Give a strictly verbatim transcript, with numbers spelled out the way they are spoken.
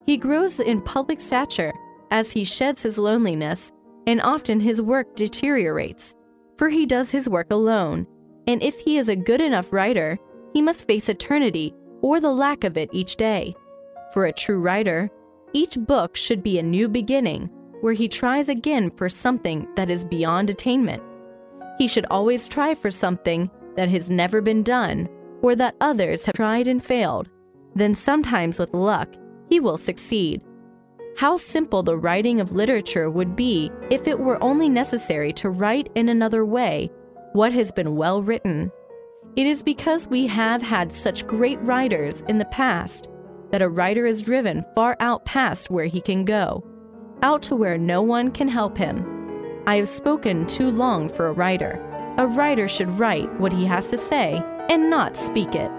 He grows in public stature as he sheds his loneliness, and often his work deteriorates, for he does his work alone, and if he is a good enough writer, he must face eternity or the lack of it each day. For a true writer, each book should be a new beginning, where he tries again for something that is beyond attainment. He should always try for something that has never been done, or that others have tried and failed. Then sometimes with luck, he will succeed. How simple the writing of literature would be if it were only necessary to write in another way what has been well written. It is because we have had such great writers in the past that a writer is driven far out past where he can go, out to where no one can help him. I have spoken too long for a writer. A writer should write what he has to say and not speak it.